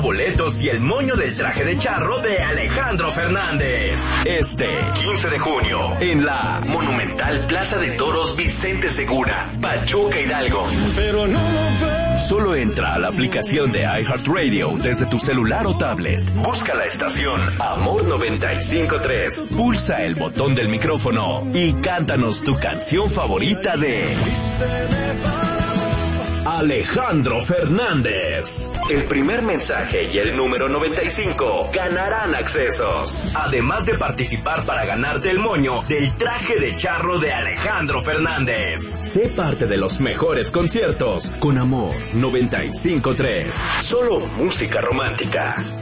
boletos y el moño del traje de charro de Alejandro Fernández. Este 15 de junio, en la monumental Plaza de Toros Vicente Segura, Pachuca, Hidalgo. Pero no solo entra a la aplicación de iHeartRadio desde tu celular o tablet. Busca la estación Amor 95.3. Pulsa el botón del micrófono y cántanos tu canción favorita de Alejandro Fernández. El primer mensaje y el número 95 ganarán accesos. Además de participar para ganarte el moño del traje de charro de Alejandro Fernández. Sé parte de los mejores conciertos con Amor 95.3. Solo música romántica.